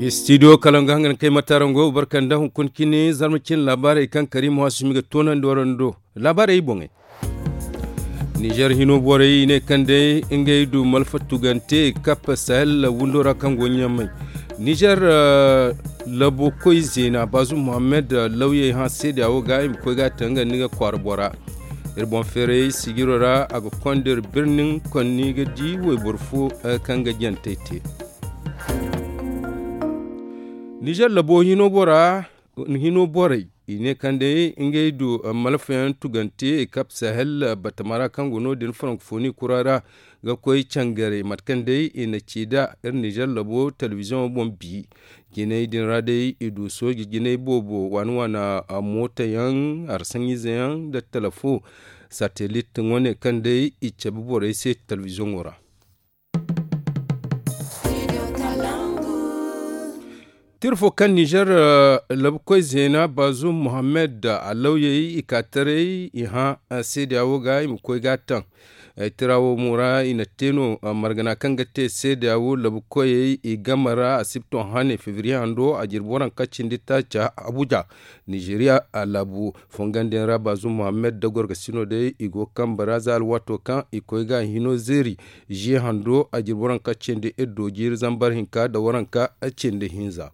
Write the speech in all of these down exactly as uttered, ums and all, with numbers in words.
studio kalanga hangan kai matarango barkan da hunkun kini zarmakin labarai kan karim wasu miga tonan dorando labarai bonge Niger hino bore ne kan dai ingay du malfatu gante kap sahel wundora kan gonya mai Niger uh, labo koy zina bazu Mohamed uh, lawye ha sede awo ga im ko ga tanga niga kwarbora irbon fere sigirora aga kondir birnin konni ga di we burfu uh, kan ga jantete Niger labo hino bora hino bore ine kande ingay du uh, malfayan tugante kap sahel batamara kan gono din francophonie kurara ga koy changare matkande ina cida er Niger labo television bombi gine din rade idu so gine bobo wanwana a mota yan arsanyi zayan da telefo satellite ngone kande ice bubore se television ora tirfo kan Niger uh, labo koy zena bazu Mohamed alawye ikatare iha sede awoga im koy gatan tirawo mura ina teno uh, margana kangate sede awo labu koye i gamara asipton hane fevrier ando a jirboran kacin dita cha Abuja Nigeria a labu fonganden rabazu Mohamed dagorga sino de igo kan baraza alwato kan ikoiga hino zeri je hando a jirboran kacin de edo jir zambar hinka da waranka a cin de hinza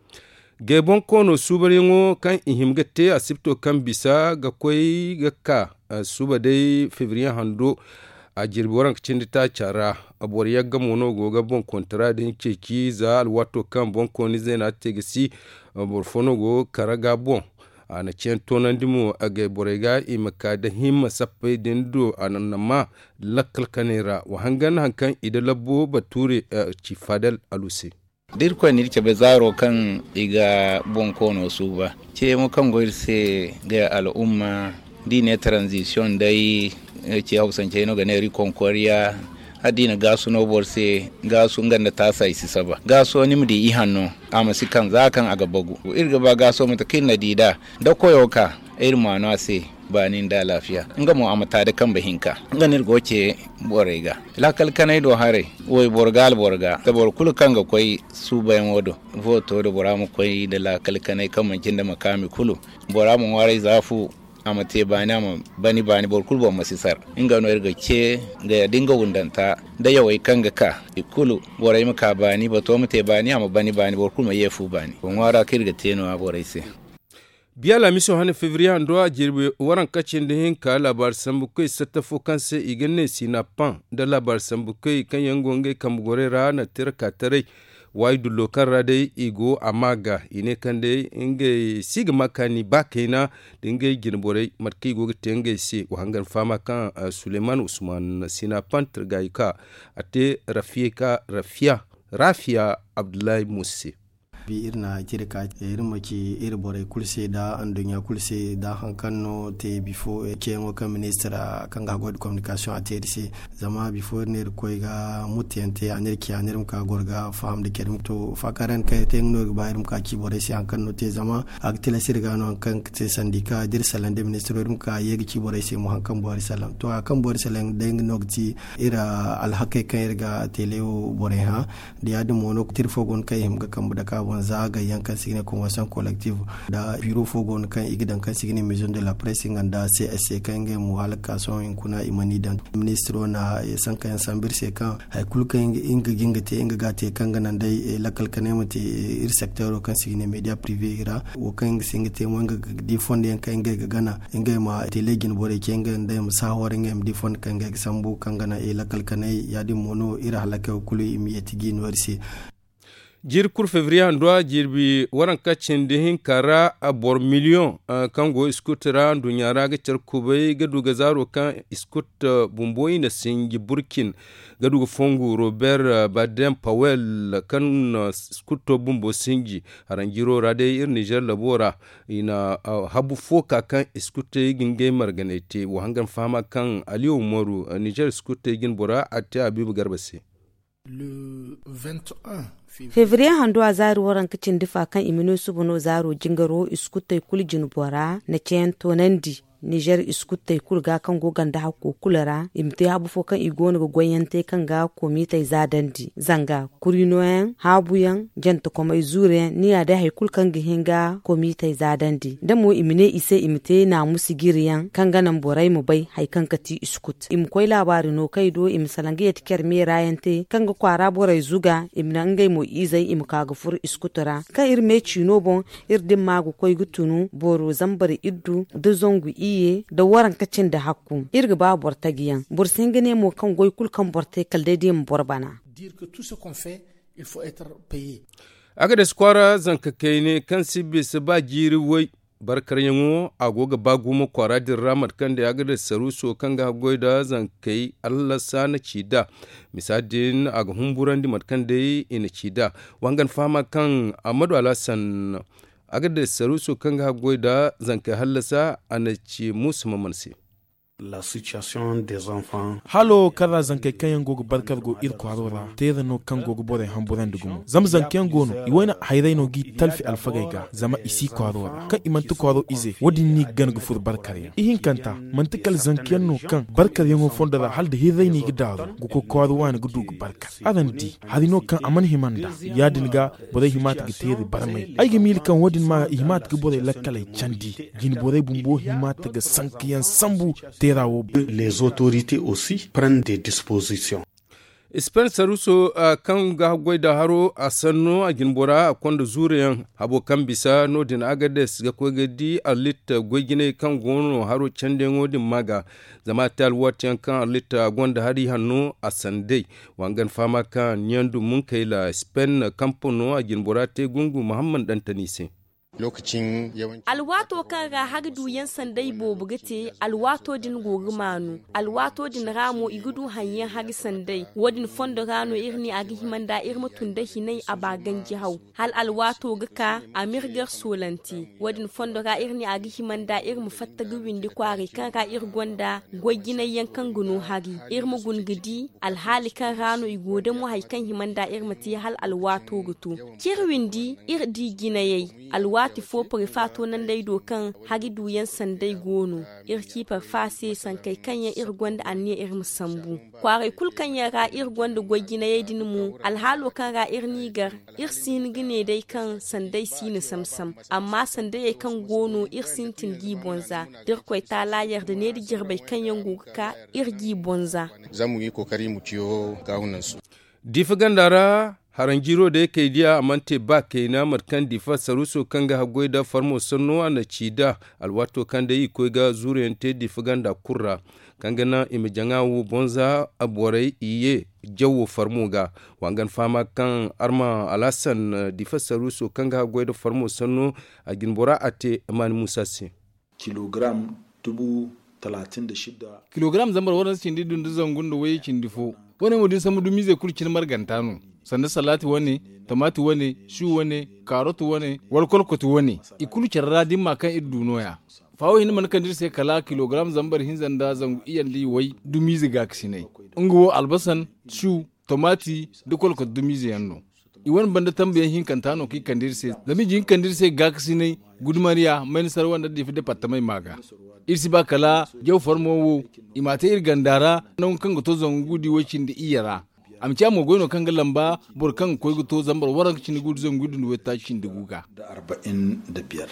Gebon kono subaringo kan ihimgate asipto kan bisa ga koi ga ka uh, suba de fevrier hando a jirboran kacin ta cara a boriyar gamono goga bon kontara din ceki za alwato kan bon koni zai na tegisi a borfono go karaga bon a na cen tonan dimu a ga borega imaka da himma sapai din do a nanama lakal kanera wa hangan hankan idalabo bature uh, cifadal aluse dirko ni ce bezaro kan iga bon kono suba ce mu kan goirse ga al'umma dine transition dai ce hausance no gane rikon koriya adina gasu no borse gasu nganda ta sai sisaba gasu ni mudi i hanno amasi kan zakan aga bagu irga ba gasu mata kinna dida da koyoka irma no ase banin da lafiya nga mu amata da kan bahinka nganir goce borega lakal kanai do hare woy borgal borga da bor kul kanga koy su bayan wodo voto do boramu koy da lakal kanai kan mankin da makami kulu boramu warai zafu amate bani ama bani bani bor kul bo masisar inga no irga ce ga dinga wundanta da yawai kanga ka ikulu borai maka bani bato mate bani ama bani bani bor kul ma yefu bani bon wara kirga teno borai se biya la mission hane février ando a jirbe waran kacin da hinka labar sambukai satafo kanse igane sinapan da labar sambukai kan yangonge kamgore ra na tirka tare waidu lokar rade igo amaga ine kande inge siga makani bakena dinge ginbore marki go tenge si wahangan fama kan uh, Suleiman Usman sinapan tirgaika ate rafika rafia rafia Abdullahi Musi bi irna jirka irma ki irbore kulse da andunya kulse da hankanno te before ke mo kan ministra kan ga god communication a terse zama before ne ko ga mutente anir ki anir ka gorga fam de kerim to fakaran kai te no ba irum ka ki bore si hankanno te zama aktila sirga no kan te sandika dir salande ministro irum ka yegi ki bore si mo hankan bore salam to kan bore salam deng nogti ira al hakke kai ga teleo bore ha dia de mono tirfo gon kai him ga kan budaka zaga yankan sigine convention collective da bureau fogon kan igidan kan sigine maison de la presse nganda C S C kan ge mu halaka so in kuna imani dan ministro na san kan sambir se kan hay kulkan inga gingate inga gate kan ganan dai lakal kan mate ir secteur kan sigine media privé ira o kan singate mo inga di fond yankan inga gana inga ma telegin bore ke inga dai musawar inga di fond kan ge sambu kan gana e lakal kan ya di mono ira halaka kulu imiyati ginwarsi jir kur février andwa jirbi waran kacin dihin kara a bor million uh, kango iskutera dunyara ga charkubay gadu gazaro kan iskut uh, bumboy na singi burkin gadu fongu Robert uh, Baden Powell kan uh, skuto bumbo singi arangiro rade ir Niger labora ina uh, habu foka kan iskute ginge marganete wahangan fama kan Ali Umaru uh, Niger iskute gin bora ate Abibu Garbase le vingt et un Fevrier hando a zari waran kicin difa kan imino subuno zaro jingaro iskutai kuljin bora na cen tonandi Niger iskuttai kulga kan go ganda hakko kulara imte habu fo kan igona go goyante kan ga komite zadandi zanga kurinoyan habuyan janta kuma izure ni ada hay kulkan gihinga komite zadandi da mu imine ise imte na musigiriyan kan ganan borai mu bai hay kan kati iskut im koy labari no kai do im salange yetker me rayante kan ga kwara borai zuga imna ngai mo izai im kaga fur iskutura ka irme chino bon irdin magu koy gutunu boro zambari iddu da zongu iye da waran kacin da hakku irga ba borta giyan bursingene mo kan goy kul kan borte kalde dim borbana dire que tout ce qu'on fait il faut être payé aga da skwara zanka kaine kan sibbe se ba jiri wai barkar yango agoga bagu mo kwara din ramat kan da aga da saruso kan ga goida zankai Allah sana cida misadin aga humburan di matkan da ina cida wangan fama kan Amadu Alasan aga da saruso kan ga goida zankai hallasa ana ci musu mamansi la situation des enfants halo kaza zanke kayan gogo barkar go ir kwarora teda no kan gogo bore hamburan dugum zam zanke gono iwana hayrai no gi talfi alfagaiga zama isi kwarora kan imantu kwaro ize wodi ni gan go fur barkar ya ihin kanta mantikal zanke no kan barkar yango fondara halde hirai ni gidaru go ko kwaro wan gudu go barkar adanti hadino kan aman himanda yadinga bore himat gi tede barmai ay gi mil kan wodin ma himat gi bore lakkale chandi gin bore bumbo himat ga sankiyan sambu les autorités aussi prennent des dispositions. Ispen saruso a kan ga goida haro a sanno a ginbora a kwanda zuriyan abokan bisa nodin agades ga kwagadi a litta gwagine kan gono haro canden odin maga zama tal watiyan kan a litta gwanda hari hannu a sandai wangan fama kan yandu mun kai la Ispen kamfano a ginbora te gungu Muhammad Dantanise. lokacin yawanci alwato kan ga hagdu yan sandai bobugate alwato din gogumanu alwato din ramo igudu hanyen hagi sandai wadin fondo rano irni agi himanda irma tunda hinai abagan jihau hal alwato gaka amirgar solanti wadin fondo ga irni agi himanda irmu fatta guwindi kwari kan ga irgonda gogina yankan gunu hagi irmu gungidi alhali kan rano igode mu haikan himanda irmati hal alwato gutu kirwindi irdi ginayai alwato ti fo fato nan dai dokan hagi duyan sandai gono irki par fase san kai kanya irgonda anne ir musambu kware kul kanya ga irgonda gogina yedin mu alhalo kan ga irnigar irsin gine dai kan sandai sine samsam amma sandai kan gono irsin tingi bonza dir koy ta layar da ne di girbai kanyan guka irgi bonza zamu yi kokari mu ciyo gawunan su difa gandara harangiro da yake diya a mante ba ke na markan difa saruso kan ga hagoi da farmo sanno na cida alwato kan da yi koi ga zuriyan te difa ganda kurra kan ga na imijanga wu bonza aborai iye jawo farmo ga wangan fama kan arma alasan difa saruso kan ga hagoi da farmo sanno a ginbora ate man musasi kilogram dubu talatin da shida kilogram zambar wannan cindi dundu zangun da waye cindifo wani mudin samu dumi zai kurcin margantano sanda salati wani tomati wani shu wani karotu wani walkolkotu wani ikulu charra dimma kan iddu noya fawo hin man kan dirse kala kilogram zambar hin zanda zangu iyan li wai dumizi ga kisinai ungo albasan shu tomati dukolko dumizi yanno iwan banda tambaye hin kan tano ki kan dirse zami jin kan dirse ga kisinai gudmariya men sarwan da difi departement maga irsi ba kala jaw formo imate irgandara non kan goto zangu di wacin da iyara amci amo goyno kan lamba bor kan koy guto zambar waran cin gudu zan gudu ne wata cin da guga da arba'in da biyar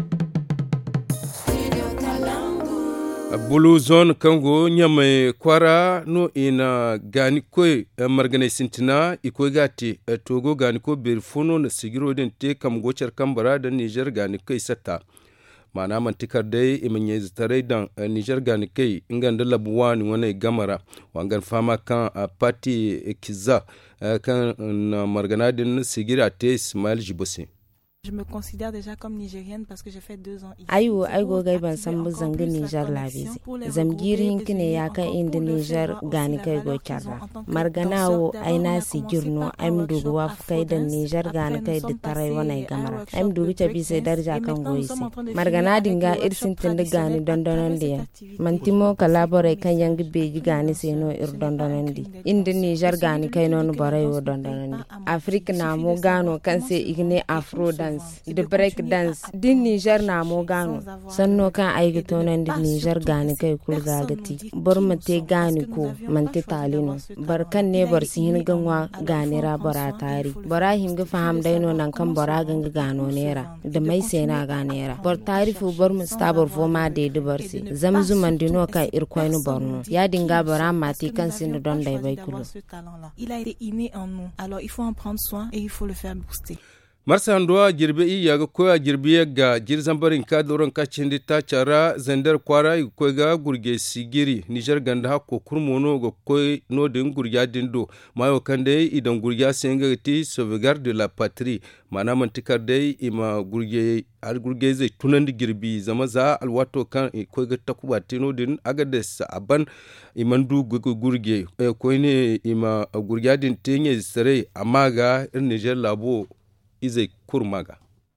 bulu zone kango nyame kwara no ina gani koy margane sintina ikoy gati togo gani ko berfuno na sigiro den te kam gocer kambara da Niger gani koy sata mana mantikar dai imenye zitare dan Niger gani kai inganda labuwani wane gamara wangan fama kan a parti kiza kan na marganadin sigira te Ismail Jibose. Je me considère déjà comme nigérienne parce que j'ai fait deux ans ici. Aiwo aigo gai ban san bu zangi Niger labisi. Zamgiri hinkine ya kan inda Niger gani kai go charra. Marganawo aina si girno aim dugu wa kai da Niger gani kai da tarai wana gamara. Aim dugu ta bi sai darja kan goyisi. Margana dinga irsin tinde gani dondonon dia. Mantimo kalabore kan yangi beji gani sai no ir dondonon di. Inda Niger gani kai non borai wo dondonon di. Afrika na mo gano kan sai igne afro da dance da break dance din Niger na mo gano sanno kan aigi tonan din Niger gani kai kul gagati bar mate gani ko mante talino bar kan ne bar sin ganwa gani ra bara tari bara himga faham daino nan kan bara ganga gano nera da mai sai na ganera bar tari fu bar mustabar fo ma de de barsi zamzuman dino kai irkoinu borno ya dinga bara mati kan sin don dai bai kulu. Il a été inné en nous, alors il faut en prendre soin et il faut le faire booster. marsa handuwa girbe iya ga koya girbe ga jirzan barin ka doron kacin da ta cara zandar kwara ko ga gurge sigiri Niger ganda hakko kurmono ga koy no din gurya dindo mayo kan dai idan gurya senga ti sauvegarde de la patrie mana mantikar dai ima gurge al gurge zai tunan da girbi zama za alwato kan ko ga takuba tino din agades aban imandu gurge ko ne ima gurya din tenye sare amma ga Niger labo izai kurmaga.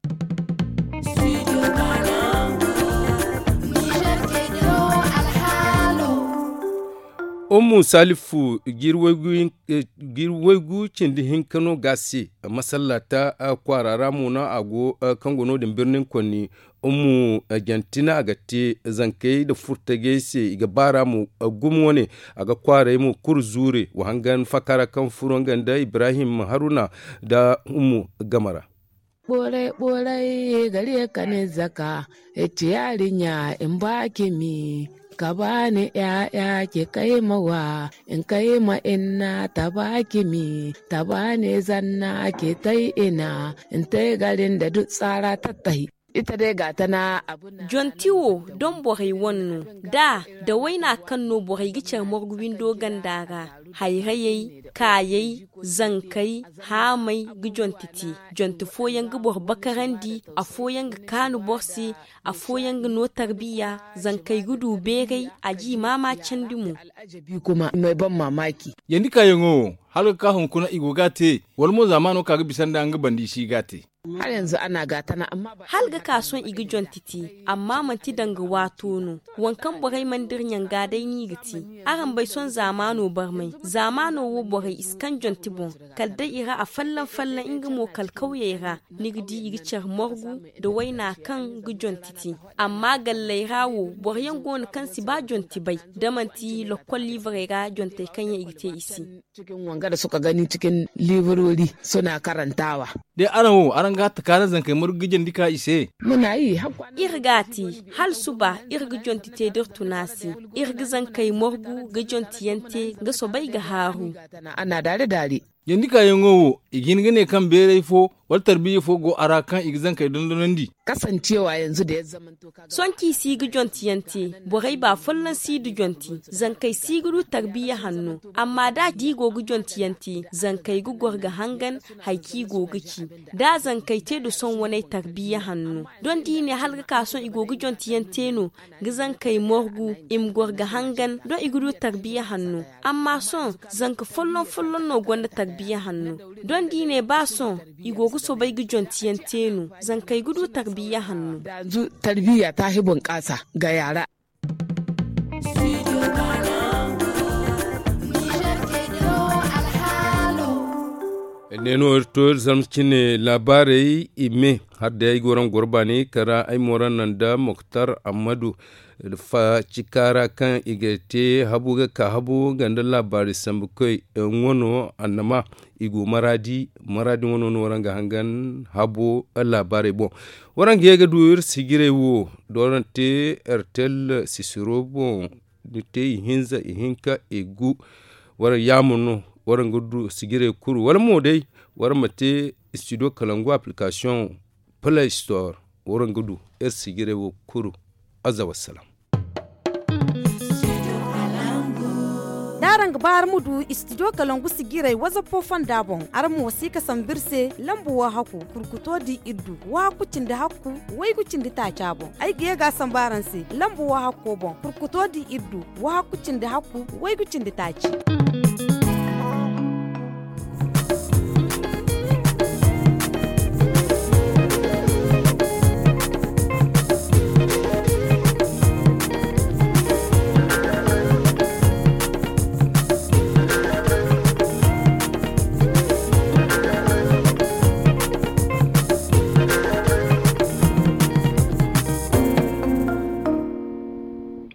Omu Salifu girwegu cindi hinkano gasi masallata a kwarara muna ago kangono din birnin Kwanni Omu Argentina agati zankai da furtage se ga bara mu gumo ne aga kware mu kurzure wahangan fakara kan furongan da Ibrahim Haruna da Umu Gamara. Bore bore gari kane zaka eti yarinya in baki mi ka bani ‘ya'ya ke kai mawa in kai ma ina ta baki mi ta bani zanna ke tai ina in tai garin da duk tsara tattahi. Ita dai ga tana abun John Tiwo don borai wannan da da waina kanno borai gicar morguwin dogan daga hairayai kayai zankai hamai gijon titi John Tifoyan gibor bakarandi a foyan ga kanu borsi a foyan ga no tarbiya zankai gudu berai a ji mama candimu al'ajabi kuma mai ban mamaki yandi kayango har ka hunkuna igo gate walmo zamano kaga bisan da an ga bandi shi gate har yanzu ana gatana amma ba hal ga kasuwan igi jon titi amma manti danga wato no wankan borai mandir nyanga dai ni giti aran bai son zamano bar mai zamano wo borai iskan jon tibon kalda ira a fallan fallan inga mo kalkauye ra nigdi igi char morgu da waina kan gi jon titi amma gallai rawo borayan gon kan si ba jon tibai da manti lokol livre ga jon tai kan ya igite isi cikin wanga da suka gani cikin librori suna karantawa dai arawo aran ga takana zankai murgijin dika ise muna yi hakwa irgati hal suba irgijon tite dirtunasi irgizan kai morgu gijon tiyante ga so bai ga haru ana dare dare yandi kayan gowo igin gane kan bere fo wal tarbiya fo go arakan igzan kai dundunan di kasancewa yanzu da ya zamanto kaga sonki sigi jonti yanti borai ba fallan sidi jonti zan kai siguru tarbiya hannu amma da di gogu jonti yanti zan kai gugor ga hangan haiki goguki da zan kai te da son wani tarbiya hannu don di ne halga kason igogu jonti yante no gizan kai morgu im gorga hangan don iguru tarbiya hannu amma son zan ka fallon fallon no gwanda tarbiya hannu don di ne ba son igogu so bai gi jonti yante no zan kai gudu tarbiya hannu yanzu tarbiya ta hibin kasa ga yara neno to zamcine labarai ime har da ya yi goron gurbani kara ai moran nan da Muktar Amadu fa cikara kan igete habu ga ka habu ganda labari sambukoi ngono annama igu maradi maradi ngono no waranga hangan habu labari bon waranga ga duur sigire wo dorante ertel sisiro bon dite hinza ihinka egu wara yamuno waran gudu sigire kuru wala mo dai war mate studio kalangu application play store waran gudu er sigire wo kuru azza wassalam darang bar mudu studio kalangu sigire waza pofan dabon armu wasika sambirse lambu wa haku kurkuto di iddu wa kucin da haku wai kucin da ta cabo ai ga ga sambaranse lambu wa haku bon kurkuto di iddu wa kucin da haku wai kucin da ta ci